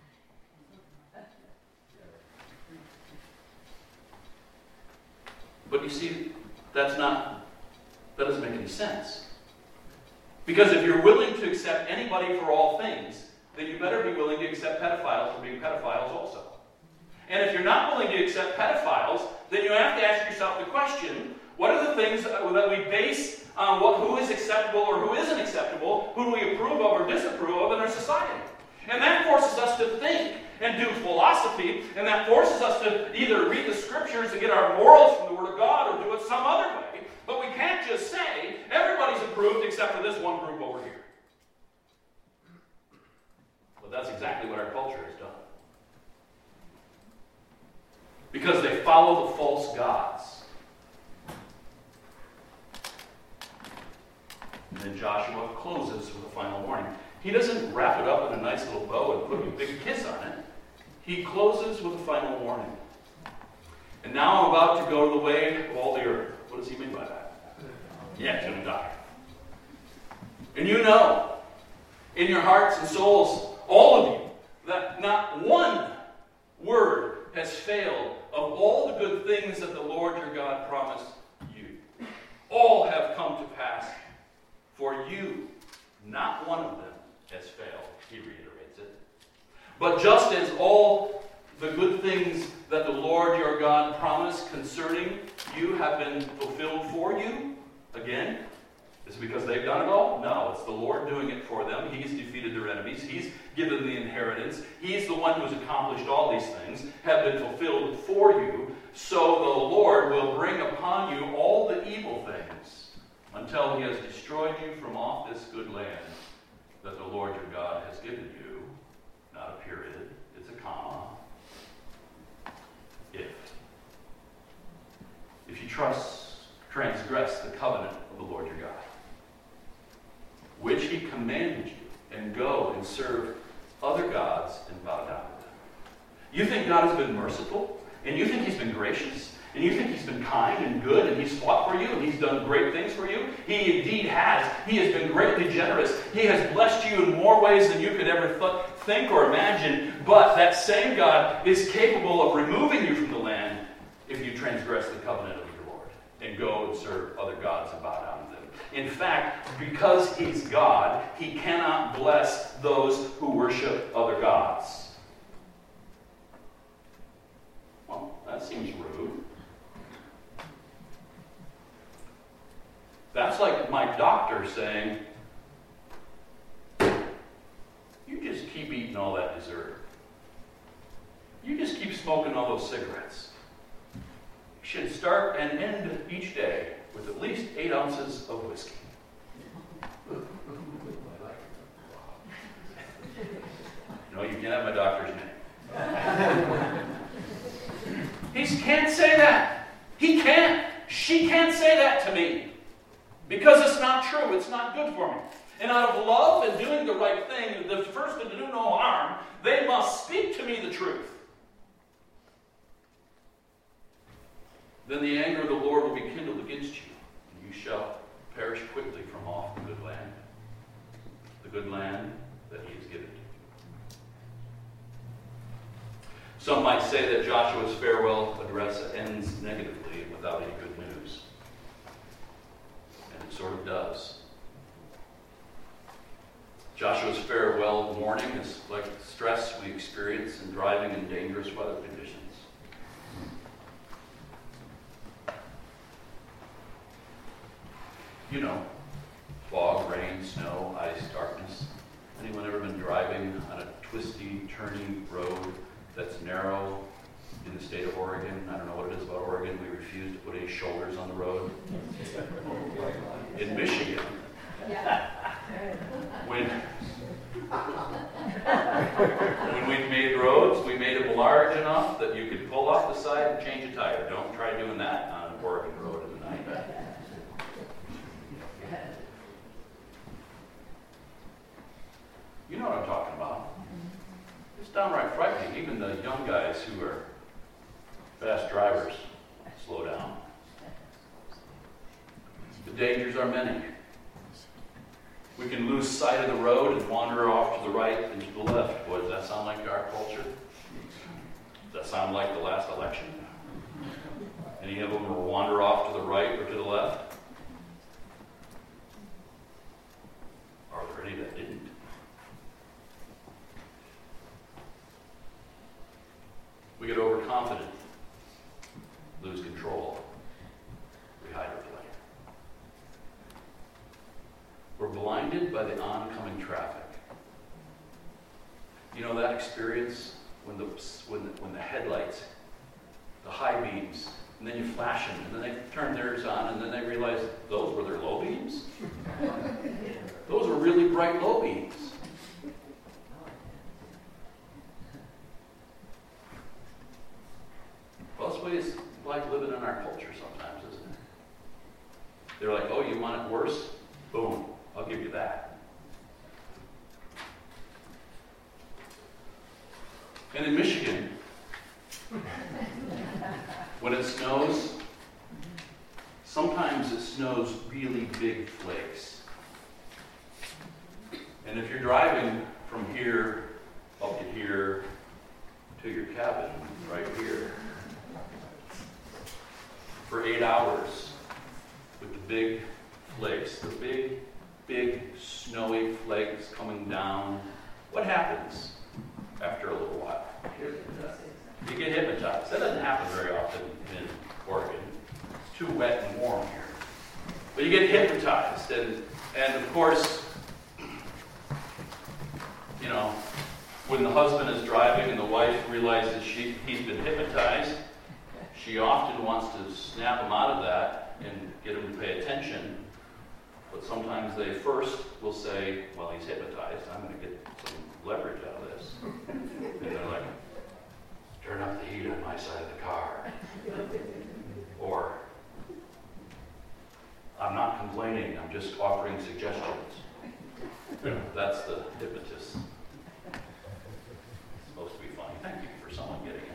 But you see, that doesn't make any sense. Because if you're willing to accept anybody for all things, then you better be willing to accept pedophiles for being pedophiles also. And if you're not willing to accept pedophiles, then you have to ask yourself the question, what are the things that we base on who is acceptable or who isn't acceptable, who do we approve of or disapprove of in our society? And that forces us to think and do philosophy, and that forces us to either read the scriptures and get our morals from the Word of God or do it some other way. But we can't just say, everybody's approved except for this one group over here. But that's exactly what our culture has done. Because they follow the false gods. And then Joshua closes with a final warning. He doesn't wrap it up in a nice little bow and put a big kiss on it. He closes with a final warning. And now I'm about to go to the way of all the earth. What does he mean by that? Yeah, he's going to die. And you know, in your hearts and souls, all of you, that not one word has failed of all the good things that the Lord your God promised you. All have come to pass for you. Not one of them has failed, he reiterates it. But just as all the good things that the Lord your God promised concerning you have been fulfilled for you, again, Is it because they've done it all? No, it's the Lord doing it for them. He's defeated their enemies. He's given the inheritance. He's the one who's accomplished all these things, have been fulfilled for you. So the Lord will bring upon you all the evil things until he has destroyed you from off this good land that the Lord your God has given you. Not a period, it's a comma. If you transgress the covenant of the Lord your God, which he commanded you, and go and serve other gods and bow down to them. You think God has been merciful? And you think he's been gracious? And you think he's been kind and good, and he's fought for you, and he's done great things for you? He indeed has. He has been greatly generous. He has blessed you in more ways than you could ever think or imagine. But that same God is capable of removing you from the land if you transgress the covenant of your Lord and go and serve other gods and bow down to them. In fact, because he's God, he cannot bless those who worship other gods. Well, that seems rude. That's like my doctor saying, you just keep eating all that dessert. You just keep smoking all those cigarettes. You should start and end each day with at least 8 ounces of whiskey. No, you can't have my doctor's name. He can't say that. He can't. She can't say that to me. Because it's not true. It's not good for me. And out of love and doing the right thing, the first to do no harm, they must speak to me the truth. Then the anger of the Lord will be kindled against you, and you shall perish quickly from off the good land that he has given to you. Some might say that Joshua's farewell address ends negatively and without any good news. And it sort of does. Joshua's farewell warning is like the stress we experience in driving in dangerous weather conditions. You know, fog, rain, snow, ice, darkness. Anyone ever been driving on a twisty, turning road that's narrow in the state of Oregon? I don't know what it is about Oregon. We refuse to put any shoulders on the road. In Michigan, when we made roads, we made them large enough that you could pull off the side and change a tire. Don't try doing that on an Oregon road in the night. You know what I'm talking about. It's downright frightening. Even the young guys who are fast drivers slow down. The dangers are many. We can lose sight of the road and wander off to the right and to the left. Boy, does that sound like our culture? Does that sound like the last election? Any of them will wander off to the right or to the left? Are there any that didn't? We get overconfident, lose control, we hide our blame. We're blinded by the oncoming traffic. You know that experience when the headlights, the high beams, and then you flash them, and then they turn theirs on, and then they realize those were their low beams? Those were really bright low beams. Well, that's what it's like living in our culture sometimes, isn't it? They're like, oh, you want it worse? Boom, I'll give you that. And in Michigan, when it snows, sometimes it snows really big flakes. And if you're driving from here up to here to your cabin, right here, for 8 hours with the big flakes, the big snowy flakes coming down, what happens after a little while? You get hypnotized. That doesn't happen very often in Oregon. It's too wet and warm here. But you get hypnotized And of course, when the husband is driving and the wife realizes he's been hypnotized, she often wants to snap him out of that and get him to pay attention. But sometimes they first will say, well, he's hypnotized. I'm going to get some leverage out of this. And they're like, turn up the heat on my side of the car. Or, I'm not complaining, I'm just offering suggestions. That's the hypnotist. It's supposed to be funny. Thank you for someone getting it.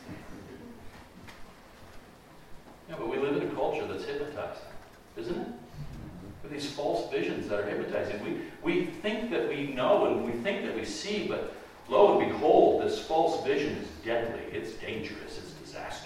Yeah, but we live in a culture that's hypnotizing, isn't it? With these false visions that are hypnotizing. We think that we know and we think that we see, but lo and behold, this false vision is deadly, it's dangerous, it's disastrous.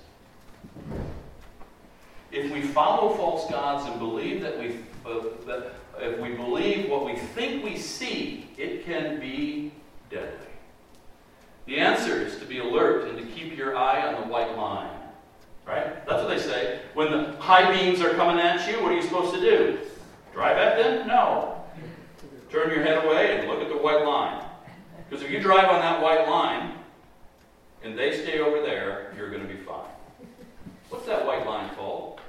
If we follow false gods and believe that if we believe what we think we see, it can be deadly. The answer is to be alert and to keep your eye on the white line. Right? That's what they say. When the high beams are coming at you, what are you supposed to do? Drive at them? No. Turn your head away and look at the white line. Because if you drive on that white line and they stay over there, you're going to be fine. What's that white line called?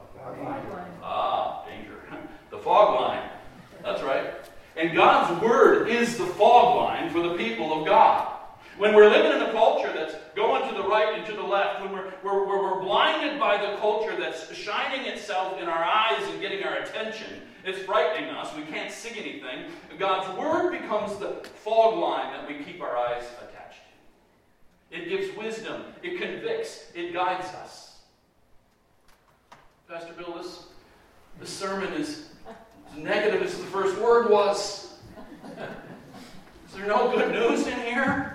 Ah, danger. The fog line. That's right. And God's Word is the fog line for the people of God. When we're living in a culture that's going to the right and to the left, when we're blinded by the culture that's shining itself in our eyes and getting our attention, it's frightening us. We can't see anything. God's Word becomes the fog line that we keep our eyes attached to. It gives wisdom. It convicts. It guides us. Pastor Bill, this sermon is as negative as the first word was. Is there no good news in here?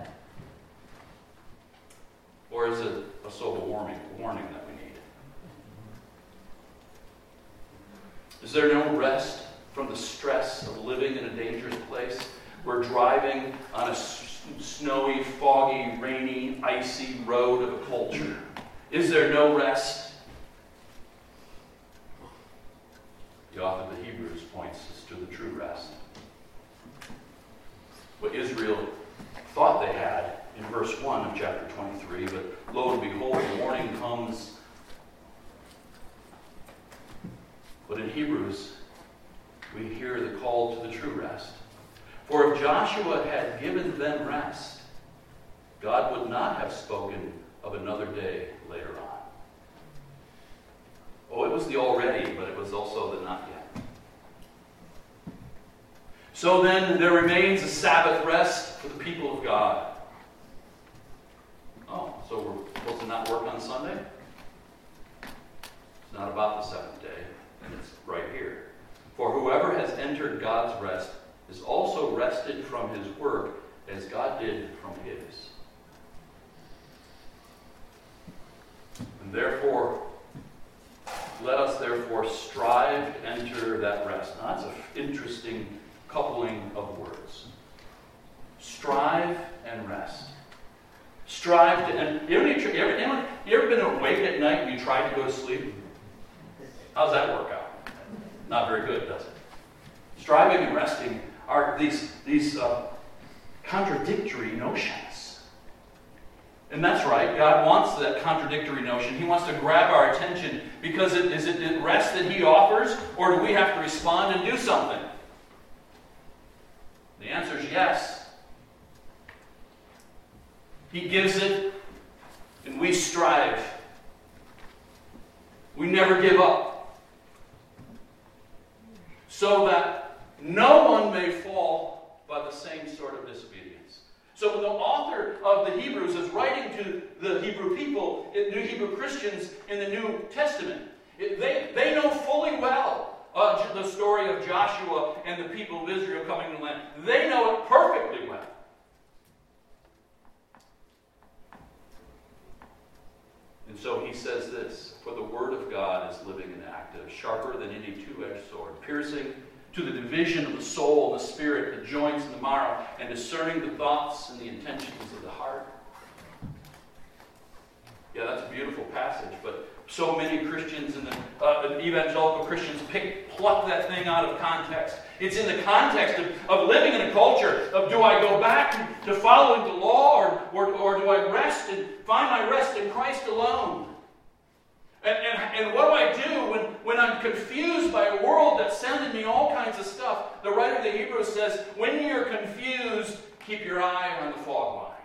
Or is it a sober warning that we need? Is there no rest from the stress of living in a dangerous place? We're driving on a snowy, foggy, rainy, icy road of a culture. Is there no rest? The author of the Hebrews points us to the true rest. What Israel thought they had in verse 1 of chapter 23, but lo and behold, the warning comes. But in Hebrews, we hear the call to the true rest. For if Joshua had given them rest, God would not have spoken of another day later on. Oh, it was the already, but it was also the not yet. So then there remains a Sabbath rest for the people of God. Oh, so we're supposed to not work on Sunday? It's not about the seventh day, and it's right here. For whoever has entered God's rest is also rested from his work as God did from his. And therefore, let us therefore strive to enter that rest. Now that's an interesting coupling of words. Strive and rest. Strive to, and you ever been awake at night and you tried to go to sleep? How's that work out? Not very good, does it? Striving and resting are these contradictory notions. And that's right, God wants that contradictory notion. He wants to grab our attention because is it rest that He offers, or do we have to respond and do something? The answer is yes. He gives it, and we strive. We never give up. So that no one may fall by the same sort of disobedience. So the author of the Hebrews is writing to the Hebrew people, the Hebrew Christians in the New Testament. They know fully well the story of Joshua and the people of Israel coming to the land. They know it perfectly well. And so he says this, for the word of God is living and active, sharper than any two-edged sword, piercing to the division of the soul and the spirit, the joints and the marrow, and discerning the thoughts and the intentions of the heart. Yeah, that's a beautiful passage, but so many Christians and evangelical Christians pluck that thing out of context. It's in the context of living in a culture of, do I go back to following the law, or do I rest and find my rest in Christ alone? And what do I do when I'm confused by a world that's sending me all kinds of stuff? The writer of the Hebrews says, when you're confused, keep your eye on the fog line.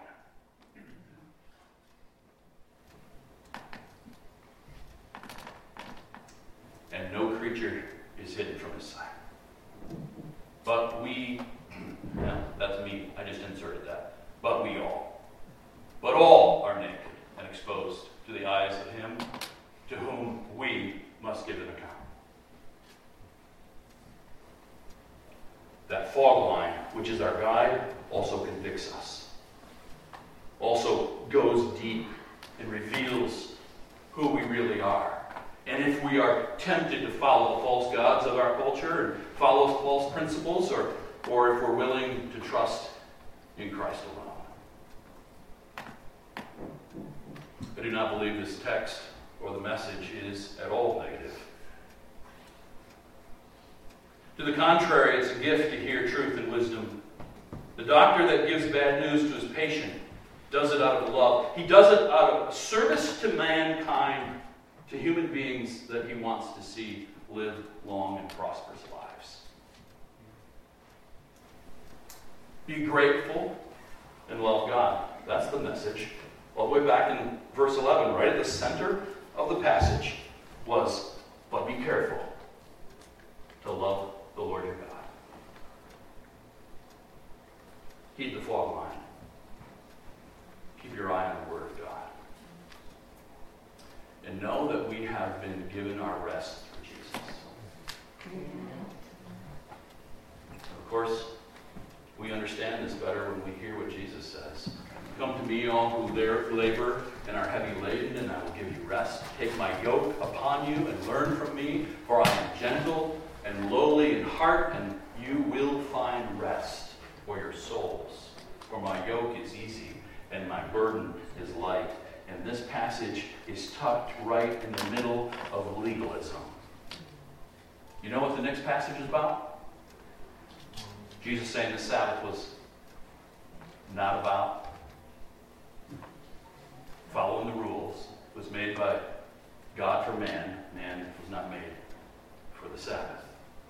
And no creature is hidden from his sight. But we, that's me, I just inserted that. But all are naked and exposed to the eyes of him to whom we must give an account. That fog line, which is our guide, also convicts us. Also goes deep and reveals who we really are. And if we are tempted to follow the false gods of our culture and follow false principles, or if we're willing to trust in Christ alone. I do not believe this text or the message is at all negative. To the contrary, it's a gift to hear truth and wisdom. The doctor that gives bad news to his patient does it out of love. He does it out of service to mankind, to human beings that he wants to see live long and prosperous lives. Be grateful and love God. That's the message. All the way back in verse 11, right at the center of the passage, was, but be careful to love the Lord your God. Heed the fog line. Keep your eye on the Word of God. And know that we have been given our rest through Jesus. Of course, we understand this better when we hear what Jesus says. Come to me, all who labor and are heavy laden, and I will give you rest. Take my yoke upon you and learn from me, for I am gentle and lowly in heart, and you will find rest for your souls. For my yoke is easy and my burden is light. And this passage is tucked right in the middle of legalism. You know what the next passage is about? Jesus saying the Sabbath was not about following the rules. It was made by God for man. Man was not made for the Sabbath.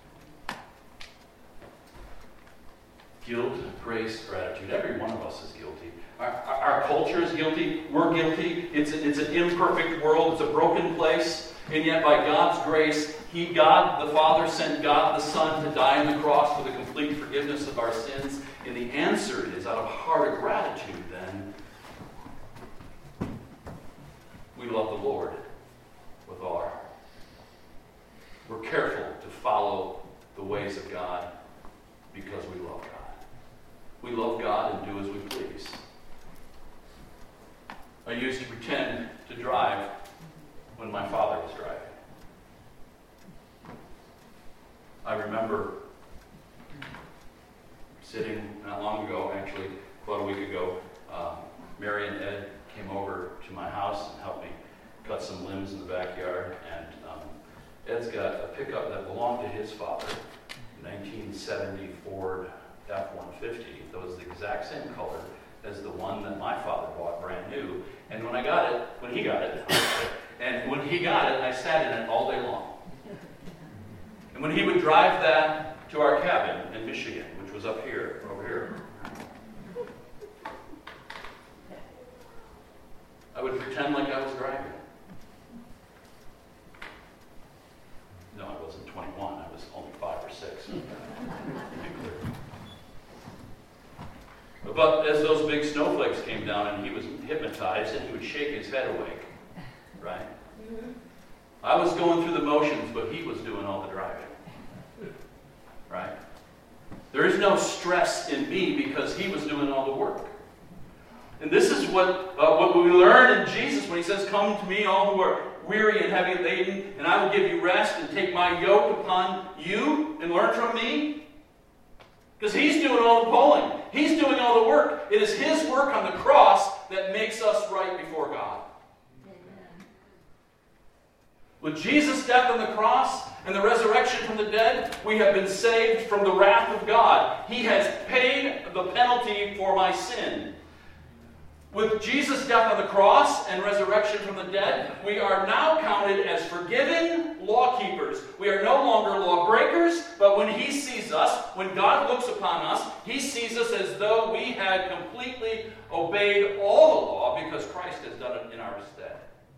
Guilt, grace, gratitude. Every one of us is guilty. Our culture is guilty. We're guilty. It's an imperfect world. It's a broken place. And yet by God's grace, God the Father sent God the Son to die on the cross for the complete forgiveness of our sins. And the answer is, out of heart of gratitude then, we love the Lord with all our heart. We're careful to follow the ways of God because we love God. We love God and do as we please. I used to pretend to drive when my father was driving. I remember sitting not long ago, actually about a week ago, Mary and Ed came over to my house and helped me cut some limbs in the backyard. And Ed's got a pickup that belonged to his father, 1970 Ford F-150. That was the exact same color as the one that my father bought brand new. And when he got it, I sat in it all day long. And when he would drive that to our cabin in Michigan, which was up here, over here, I would pretend like I was driving. No, I wasn't 21. I was only 5 or 6. To be clear. But as those big snowflakes came down and he was hypnotized and he would shake his head awake, right? I was going through the motions, but he was doing all the driving, right? There is no stress in me because he was doing all the work. And this is what we learn in Jesus when he says, "Come to me, all who are weary and heavy laden, and I will give you rest, and take my yoke upon you and learn from me." Because he's doing all the pulling. He's doing all the work. It is his work on the cross that makes us right before God. With Jesus' death on the cross and the resurrection from the dead, we have been saved from the wrath of God. He has paid the penalty for my sin. With Jesus' death on the cross and resurrection from the dead, we are now counted as forgiven law keepers. We are no longer lawbreakers, but when He sees us, when God looks upon us, He sees us as though we had completely obeyed all the law because Christ has done it in our stead.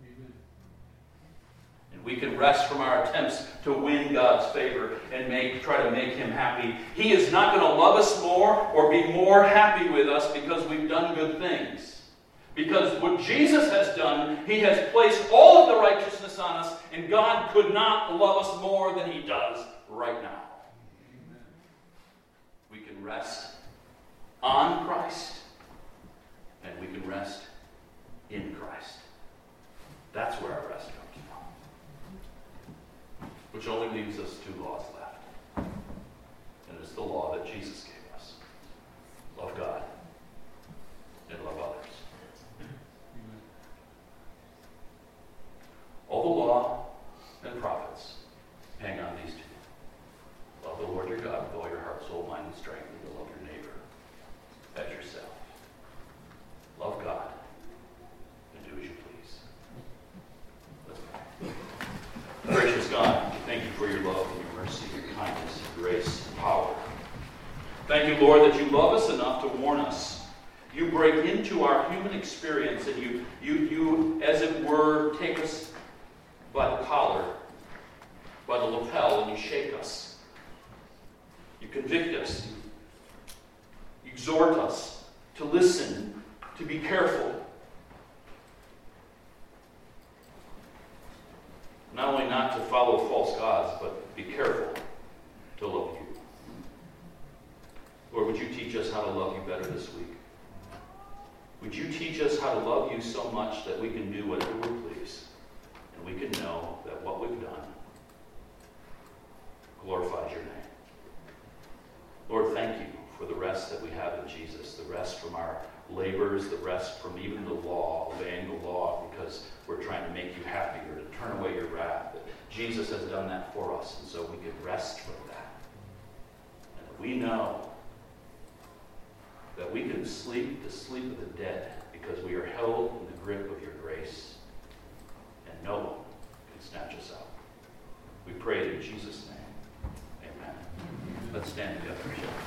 And we can rest from our attempts to win God's favor and try to make Him happy. He is not going to love us more or be more happy with us because we've done good things. Because what Jesus has done, He has placed all of the righteousness on us, and God could not love us more than He does right now. Amen. We can rest on Christ, and we can rest in Christ. That's where our rest comes from. Which only leaves us 2 laws left. And it's the law that Jesus gave us. Love God and love others. All the law and prophets hang on these 2. Love the Lord your God with all your heart, soul, mind, and strength, and to love your neighbor as yourself. Love God and do as you please. Let's pray. Gracious God, thank you for your love and your mercy, your kindness, your grace, and power. Thank you, Lord, that you love us enough to warn us. You break into our human experience and you, as it were, take us by the collar, by the lapel, and you shake us. You convict us. You exhort us to listen, to be careful. Not only not to follow false gods, but be careful to love you. Lord, would you teach us how to love you better this week? Would you teach us how to love you so much that we can do whatever we please? And we can know that what we've done glorifies your name. Lord, thank you for the rest that we have in Jesus, the rest from our labors, the rest from even the law, obeying the law because we're trying to make you happy or to turn away your wrath. But Jesus has done that for us, and so we can rest from that. And we know that we can sleep the sleep of the dead because we are held in the grip of your grace. And no one can snatch us out. We pray in Jesus' name. Amen. Let's stand together.